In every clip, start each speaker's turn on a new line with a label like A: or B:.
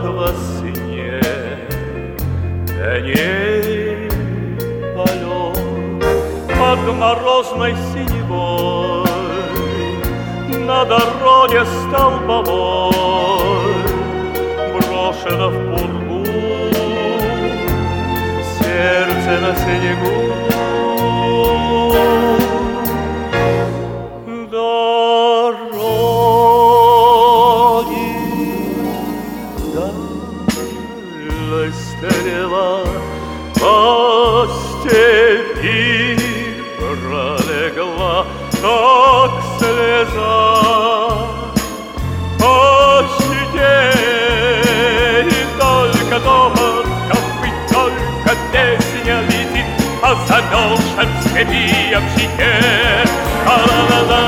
A: во сне коней полет под морозной синевой на дороге столбовой брошено в пургу сердце на снегу. Стрела по степи пролегла, как слеза по щеке, и только топот копыт, только песня летит по замерзшим степям щеке. А-ла-ла-ла,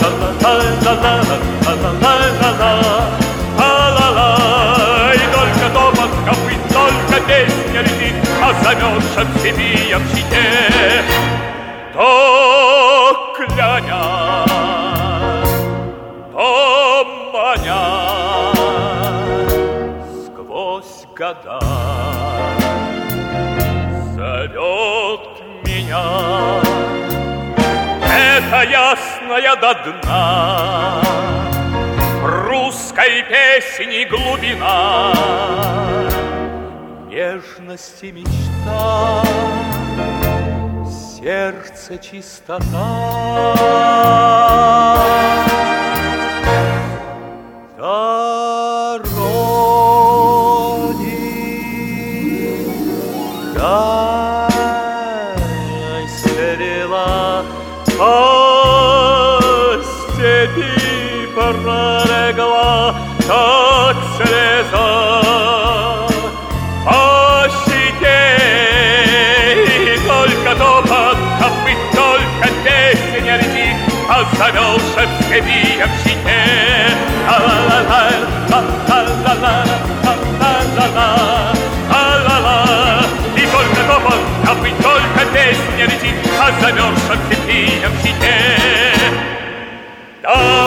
A: а-ла-ла-ла-ла-ла-ла-ла-ла, а-ла-ла, и только топот копыт, только песня летит по замерзшим степям щеке. То клянят, то манят сквозь года, зовет меня эта ясная до дна русской песни глубина, нежность и мечта, сердце чистота. Дороги, дай стрела по степи пролегла, как слеза по щеке, и только топот копыт, только песня летит по замерзшим степям щеке. А-ла-ла-ла, а-ла-ла-ла, а-ла-ла-ла, а-ла-ла, и только топот копыт, только песня летит по замерзшим степям щеке.